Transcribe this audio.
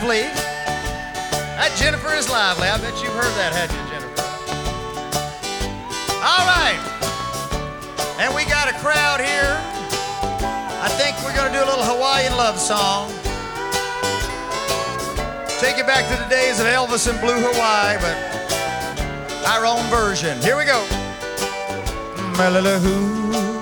lively. That Jennifer is lively. I bet you've heard that, hadn't you, Jennifer? All right. And we got a crowd here. I think we're going to do a little Hawaiian love song. Take you back to the days of Elvis and Blue Hawaii, but our own version. Here we go. Malala-hoo.